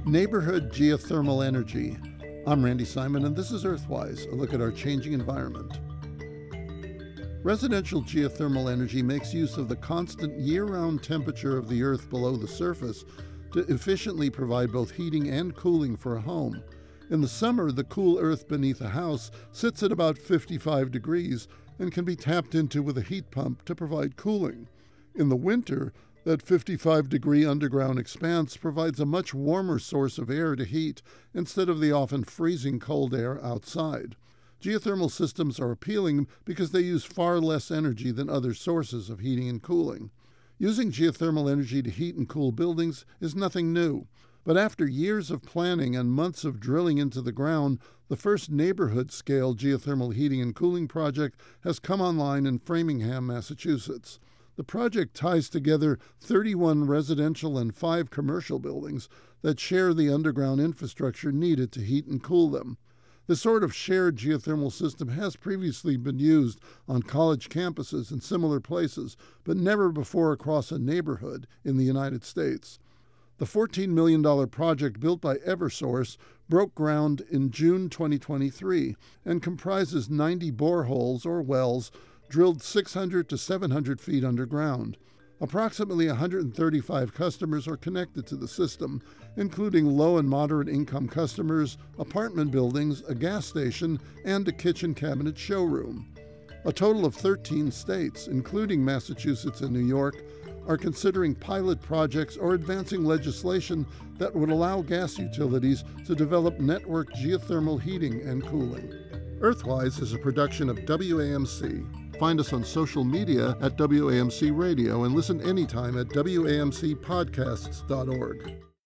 Neighborhood geothermal energy. I'm Randy Simon, and this is Earthwise, a look at our changing environment. Residential geothermal energy makes use of the constant year-round temperature of the Earth below the surface to efficiently provide both heating and cooling for a home. In the summer, the cool earth beneath a house sits at about 55 degrees and can be tapped into with a heat pump to provide cooling. In the winter, that 55-degree underground expanse provides a much warmer source of air to heat instead of the often freezing cold air outside. Geothermal systems are appealing because they use far less energy than other sources of heating and cooling. Using geothermal energy to heat and cool buildings is nothing new, but after years of planning and months of drilling into the ground, the first neighborhood-scale geothermal heating and cooling project has come online in Framingham, Massachusetts. The project ties together 31 residential and 5 commercial buildings that share the underground infrastructure needed to heat and cool them. This sort of shared geothermal system has previously been used on college campuses and similar places, but never before across a neighborhood in the United States. The $14 million project built by Eversource broke ground in June 2023 and comprises 90 boreholes or wells drilled 600 to 700 feet underground. Approximately 135 customers are connected to the system, including low and moderate income customers, apartment buildings, a gas station, and a kitchen cabinet showroom. A total of 13 states, including Massachusetts and New York, are considering pilot projects or advancing legislation that would allow gas utilities to develop networked geothermal heating and cooling. Earthwise is a production of WAMC. Find us on social media at WAMC Radio and listen anytime at WAMCpodcasts.org.